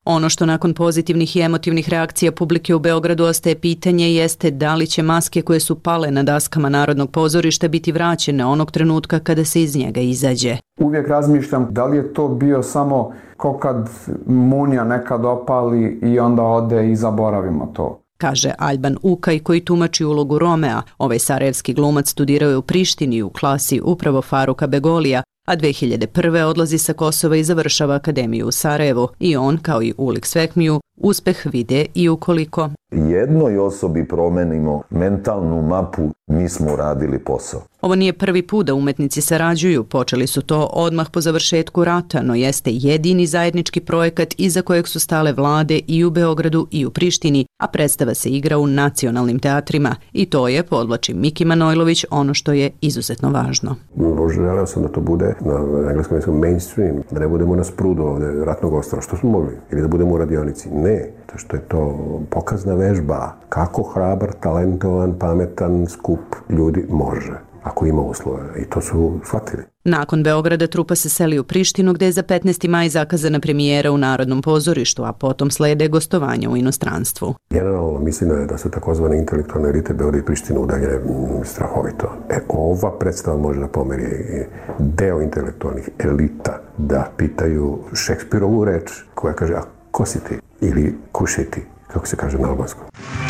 Ono što nakon pozitivnih i emotivnih reakcija publike u Beogradu ostaje pitanje jeste da li će maske koje su pale na daskama Narodnog pozorišta biti vraćene onog trenutka kada se iz njega izađe. Uvijek razmišljam da li je to bio samo kao kad munja nekad opali i onda ode i zaboravimo to. Kaže Alban Ukaj koji tumači ulogu Romea. Ovaj sarajevski glumac studirao je u Prištini u klasi upravo Faruka Begolija, a 2001. odlazi sa Kosova i završava akademiju u Sarajevu. I on, kao i Ulik Svekmiju, uspeh vide i ukoliko jednoj osobi promenimo mentalnu mapu, mi smo uradili posao. Ovo nije prvi put da umetnici sarađuju, počeli su to odmah po završetku rata, no jeste jedini zajednički projekat iza kojeg su stale vlade i u Beogradu i u Prištini, a predstava se igra u nacionalnim teatrima i to je, podvlači Miki Manojlović, ono što je izuzetno važno. Želeo sam da to bude na engleskom jeziku mainstream, da ne budemo na sprudu ovde ratnog ostra, što smo mogli, ili da budemo u radionici. Ne, to što je to pokazna vežba, kako hrabar, talentovan, pametan skup ljudi može, ako ima uslove. I to su shvatili. Nakon Beograda trupa se seli u Prištinu gde je za 15. maj zakazana premijera u Narodnom pozorištu, a potom slede gostovanja u inostranstvu. Generalno mislim da su takozvane intelektualne elite Beograda i Prištine udaljene strahovito. Ova predstava može da pomeri deo intelektualnih elita da pitaju Šekspirovu reč koja kaže, a ko si ti? Ili kuši ti, kako se kaže na albanskom.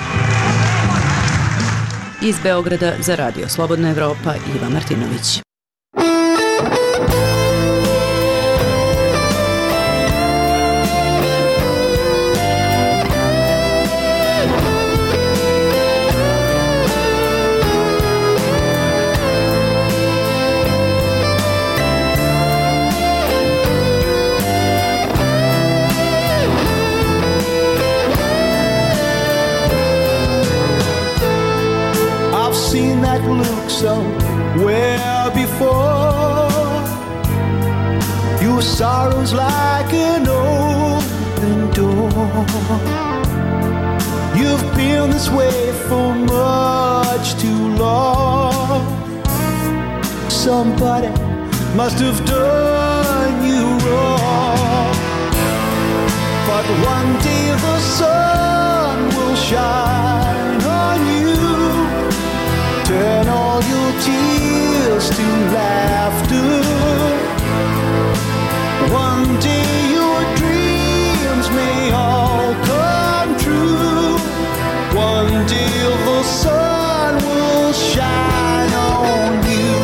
Iz Beograda za Radio Slobodna Evropa, Iva Martinović. Seen that look somewhere before. Your sorrow's like an open door. You've been this way for much too long. Somebody must have done you wrong. But one day the sun will shine on you. Turn all your tears to laughter. One day your dreams may all come true. One day the sun will shine on you.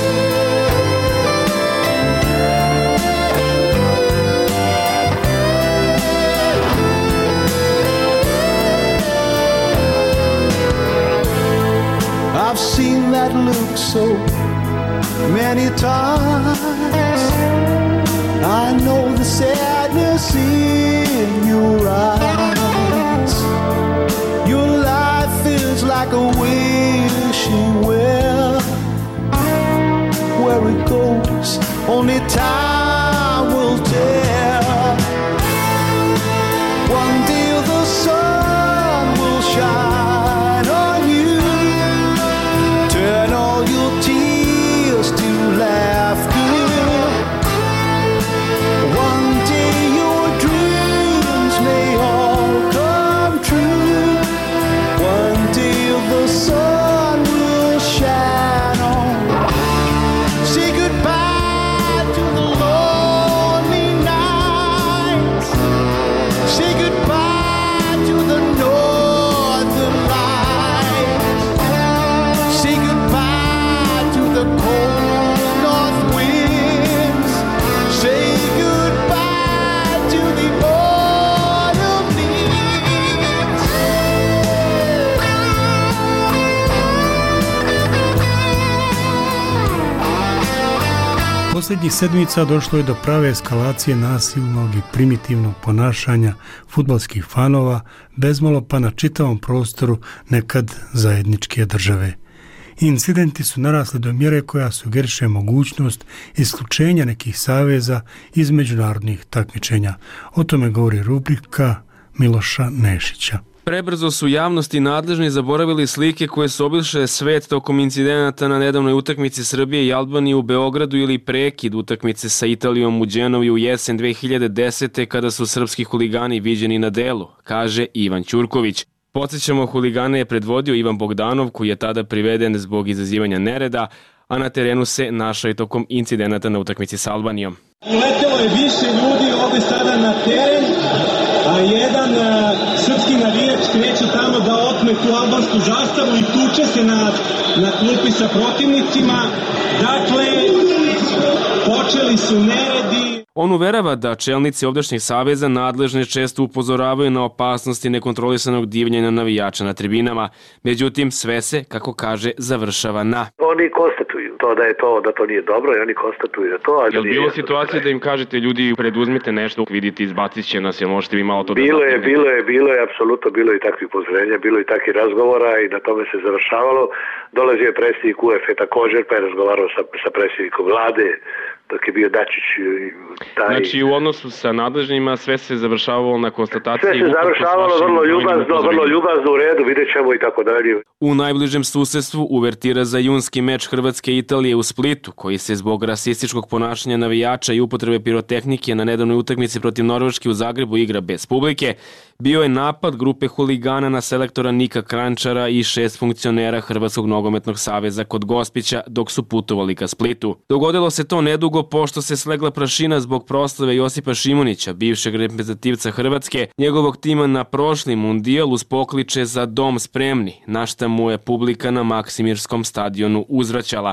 I've seen that look so many times. I know the sadness in your eyes. Your life is like a wishing well. Where it goes, only time will tell. One day the sun will shine on you. Turn all your tears to laughter. One day your dreams may all come true. One day the sun will shine on. Say goodbye to the lonely nights. Say goodbye to the northern lights. Say goodbye to the cold north winds. Say goodbye to the autumn leaves. Posljednjih sedmica došlo je do prave eskalacije nasilnog i primitivnog ponašanja fudbalskih fanova, bezmalo pa na čitavom prostoru nekad zajedničke države. Incidenti su narasli do mjere koja sugeriše mogućnost isključenja nekih saveza iz međunarodnih takmičenja. O tome govori rubrika Miloša Nešića. Prebrzo su javnosti nadležni zaboravili slike koje su obišle svet tokom incidenata na nedavnoj utakmici Srbije i Albanije u Beogradu ili prekid utakmice sa Italijom u Đenovi u jesen 2010. kada su srpski huligani viđeni na delu, kaže Ivan Ćurković. Podsjećamo, huligane je predvodio Ivan Bogdanov, koji je tada priveden zbog izazivanja nereda, a na terenu se našao i tokom incidenata na utakmici sa Albanijom. Uletelo je više ljudi ovde sada na teren, a jedan srpski navijač kreće tamo da otme tu albansku zastavu i tuče se na klupi sa protivnicima. Dakle, počeli su neredi. On uverava da čelnici ovdašnjih saveza nadležne često upozoravaju na opasnosti nekontrolisanog divljenja navijača na tribinama. Međutim, sve se, kako kaže, završava na. Oni konstatuju da to nije dobro i oni konstatuju da to... Je li bilo situacije da im kažete, ljudi, preduzmite nešto, vidite, izbacit će nas, jel možete vi malo to da... Bilo je, apsolutno bilo i takvih upozorenja, bilo i takvih razgovora i na tome se završavalo. Dolazio je predsjednik UEFA također, pa je razgovarao sa predsjednikom vlade, dok je bio Dačić. Znači, u odnosu sa nadležnjima sve se završavalo na konstataciji... Sve se završavalo vrlo ljubazno, u redu, vidjet ćemo i tako dalje. U najbližem susedstvu uvertira za junski meč Hrvatske i Italije u Splitu, koji se zbog rasističkog ponašanja navijača i upotrebe pirotehnike na nedavnoj utakmici protiv Norveške u Zagrebu igra bez publike, bio je napad grupe huligana na selektora Nika Kranjčara i 6 funkcionera Hrvatskog nogometnog saveza kod Gospića dok su putovali ka Splitu. Dogodilo se to nedugo pošto se slegla prašina zbog proslave Josipa Šimunića, bivšeg reprezentativca Hrvatske, njegovog tima na prošli mundijal uz pokliče za dom spremni, na šta mu je publika na Maksimirskom stadionu uzvraćala.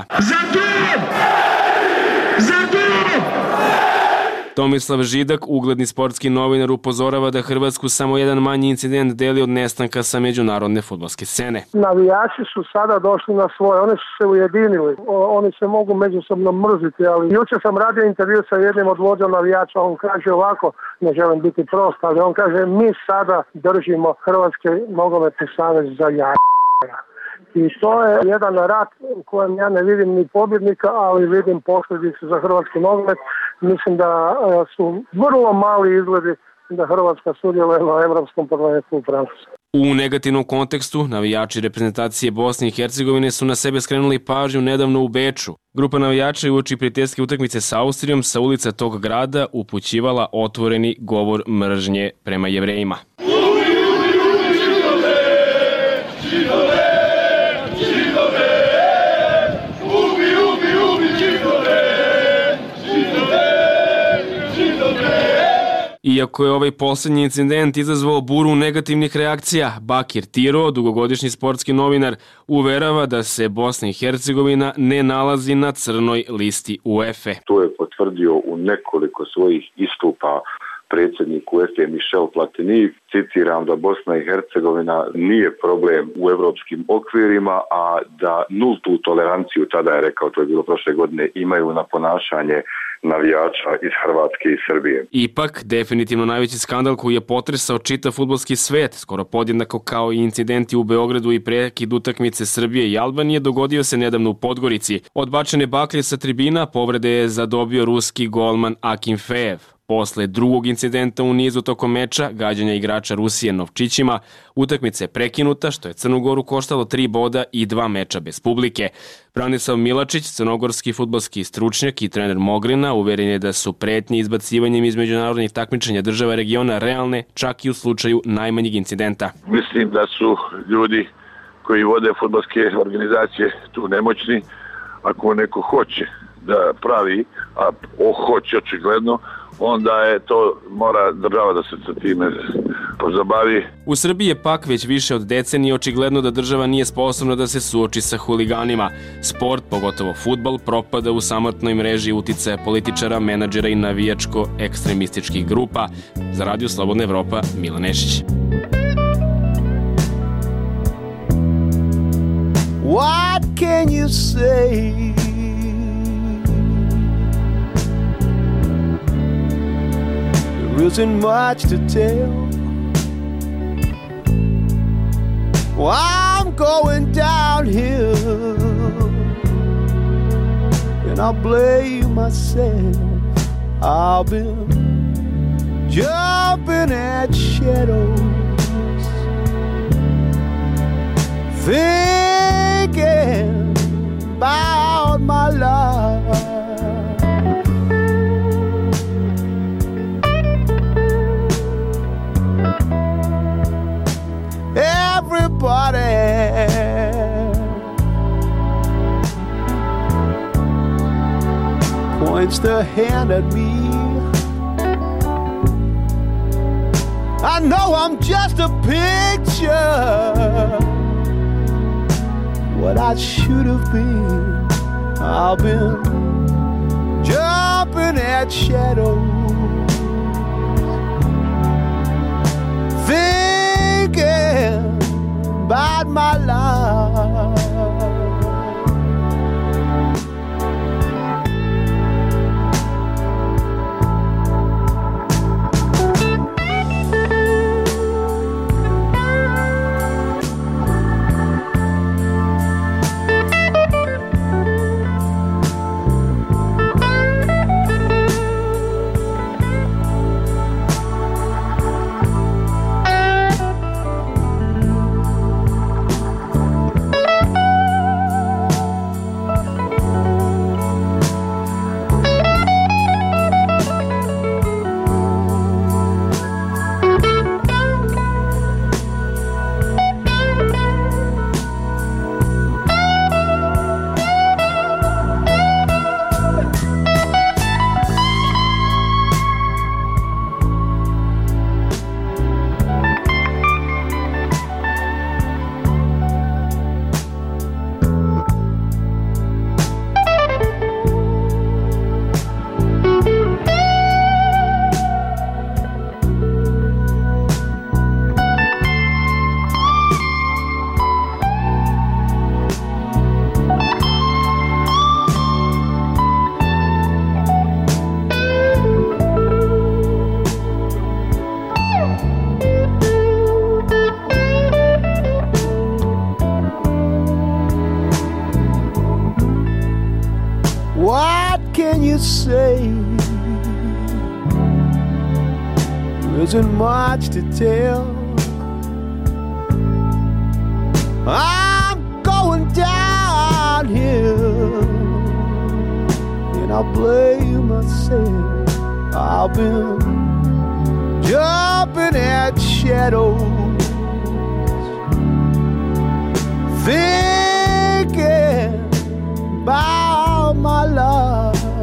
Tomislav Židak, ugledni sportski novinar, upozorava da Hrvatsku samo jedan manji incident deli od nestanka sa međunarodne fudbalske scene. Navijači su sada došli na svoje, oni su se ujedinili, oni se mogu međusobno mrziti, ali jučer sam radio intervju sa jednim od vođa navijača, on kaže ovako, ne želim biti prost, ali on kaže mi sada držimo Hrvatski nogometni savez za I to je jedan rat u kojem ja ne vidim ni pobjednika, ali vidim posljedice za hrvatski nogomet. Mislim da su vrlo mali izgledi da Hrvatska sudjeluje na Evropskom prvenstvu u Francusku. U negativnom kontekstu, navijači reprezentacije Bosne i Hercegovine su na sebe skrenuli pažnju nedavno u Beču. Grupa navijača je uoči prijateljske utakmice sa Austrijom sa ulica tog grada upućivala otvoreni govor mržnje prema Jevrejima. Iako je ovaj posljednji incident izazvao buru negativnih reakcija, Bakir Tiro, dugogodišnji sportski novinar, uverava da se Bosna i Hercegovina ne nalazi na crnoj listi UEFA. To je potvrdio u nekoliko svojih istupa predsjednik UEFA Michel Platini. Citiram da Bosna i Hercegovina nije problem u evropskim okvirima, a da nultu toleranciju, tada je rekao, to je bilo prošle godine, imaju na ponašanje navijača iz Hrvatske i Srbije. Ipak, definitivno najveći skandal koji je potresao čitav fudbalski svet, skoro podjednako kao i incidenti u Beogradu i prekid utakmice Srbije i Albanije, dogodio se nedavno u Podgorici. Odbačene baklje sa tribina povrede je zadobio ruski golman Akinfejev. Posle drugog incidenta u nizu tokom meča, gađanja igrača Rusije novčićima, utakmica je prekinuta, što je Crnu Goru koštalo 3 boda i 2 meča bez publike. Branislav Milačić, crnogorski fudbalski stručnjak i trener Mogrina, uveren je da su pretnje izbacivanjem iz međunarodnih takmičenja država regiona realne, čak i u slučaju najmanjeg incidenta. Mislim da su ljudi koji vode fudbalske organizacije tu nemoćni. Ako neko hoće da pravi, a hoće očigledno, onda je to, mora država da se sa time pozabavi. U Srbiji je pak već više od decenije očigledno da država nije sposobna da se suoči sa huliganima. Sport, pogotovo fudbal, propada u samotnoj mreži uticaja političara, menadžera i navijačko-ekstremističkih grupa. Za Radio Slobodna Evropa, Milan Nešić. What can you say? There isn't much to tell. Well, I'm going downhill, and I'll blame myself. I've been jumping at shadows thinking about my life. Everybody points their hand at me. I know I'm just a picture, what I should have been. I've been jumping at shadows, thinking about my life. What can you say? There isn't much to tell. I'm going downhill, and I blame myself. I've been jumping at shadows, thinking about my life.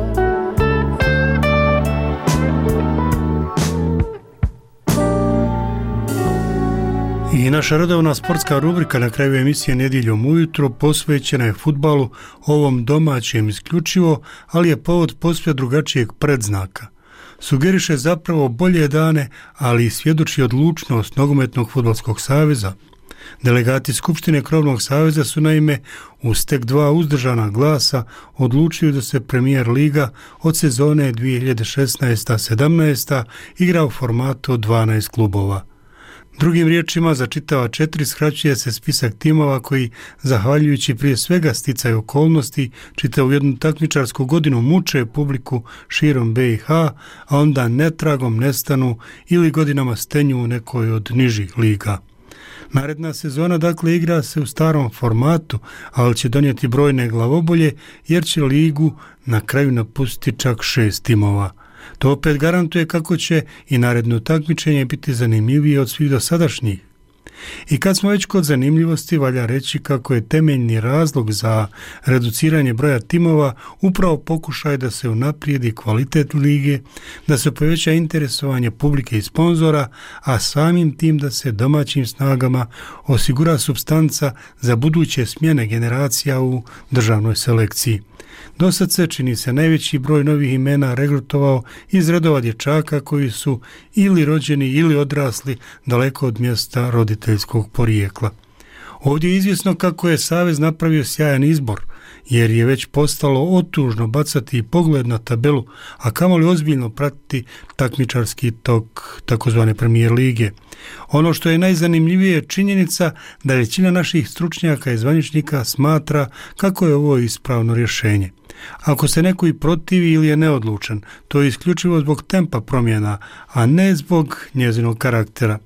I naša redovna sportska rubrika na kraju emisije Nedjeljom ujutro posvećena je fudbalu, ovom domaćem isključivo, ali je povod posve drugačijeg predznaka. Sugeriše zapravo bolje dane, ali i svjedoči odlučnost Nogometnog fudbalskog saveza. Delegati Skupštine Krovnog saveza su naime uz tek 2 uzdržana glasa odlučili da se Premier Liga od sezone 2016-17 igra u formatu od 12 klubova. Drugim riječima, za čitava 4 skraćuje se spisak timova koji, zahvaljujući prije svega sticaju okolnosti, čitavu jednu takmičarsku godinu muče publiku širom BiH, a onda netragom nestanu ili godinama stenju u nekoj od nižih liga. Naredna sezona dakle igra se u starom formatu, ali će donijeti brojne glavobolje jer će ligu na kraju napustiti čak 6 timova. To opet garantuje kako će i naredno takmičenje biti zanimljivije od svih dosadašnjih. I kad smo već kod zanimljivosti, valja reći kako je temeljni razlog za reduciranje broja timova upravo pokušaj da se unaprijedi kvalitet lige, da se poveća interesovanje publike i sponzora, a samim tim da se domaćim snagama osigura supstanca za buduće smjene generacija u državnoj selekciji. Dosad se, čini se, najveći broj novih imena regrutovao iz redova dječaka koji su ili rođeni ili odrasli daleko od mjesta roditeljskog porijekla. Ovdje je izvjesno kako je Savez napravio sjajan izbor, jer je već postalo otužno bacati pogled na tabelu, a kamoli ozbiljno pratiti takmičarski tok takozvane Premier lige. Ono što je najzanimljivije je činjenica da većina naših stručnjaka i zvaničnika smatra kako je ovo ispravno rješenje. Ako se neko i protivi ili je neodlučan, to je isključivo zbog tempa promjena, a ne zbog njezinog karaktera.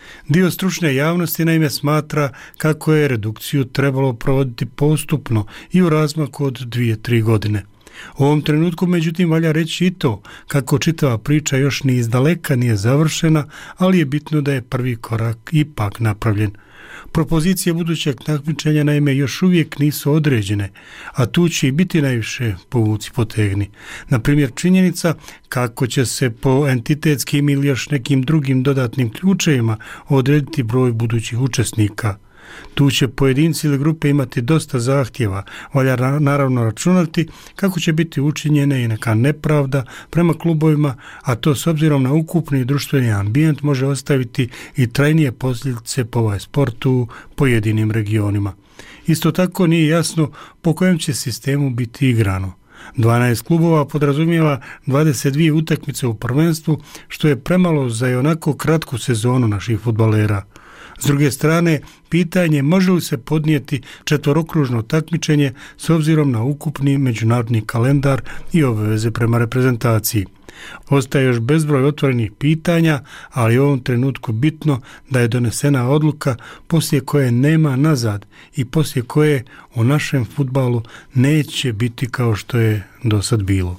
Dio stručne javnosti naime smatra kako je redukciju trebalo provoditi postupno i u razmaku od 2-3 godine. U ovom trenutku, međutim, valja reći i to kako čitava priča još ni izdaleka nije završena, ali je bitno da je prvi korak ipak napravljen. Propozicije budućeg takmičenja naime još uvijek nisu određene, a tu će i biti najviše povuci potegni. Na primjer, činjenica kako će se po entitetskim ili još nekim drugim dodatnim ključevima odrediti broj budućih učesnika. Tu će pojedinci ili grupe imati dosta zahtjeva, valja naravno računati kako će biti učinjene i neka nepravda prema klubovima, a to s obzirom na ukupni društveni ambijent može ostaviti i trajnije posljedice po ovaj sport u pojedinim regionima. Isto tako nije jasno po kojem će sistemu biti igrano. 12 klubova podrazumijeva 22 utakmice u prvenstvu, što je premalo za i onako kratku sezonu naših fudbalera. S druge strane, pitanje može li se podnijeti četverokružno takmičenje s obzirom na ukupni međunarodni kalendar i obveze prema reprezentaciji. Ostaje još bezbroj otvorenih pitanja, ali u ovom trenutku bitno da je donesena odluka poslije koje nema nazad i poslije koje u našem fudbalu neće biti kao što je do sad bilo.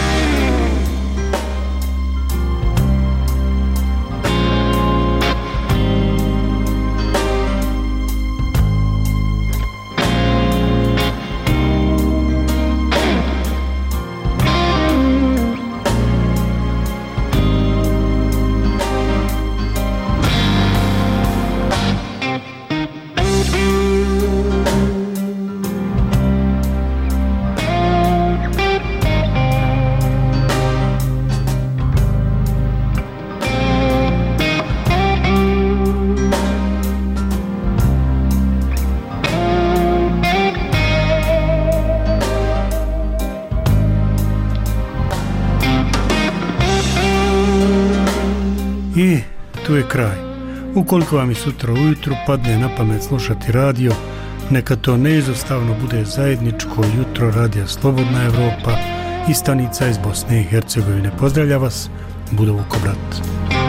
I tu je kraj. Ukoliko vam i sutra ujutru padne na pamet slušati radio, neka to neizostavno bude zajedničko jutro radija Slobodna Evropa i stanica iz Bosne i Hercegovine. Pozdravlja vas Budo Vukobrat.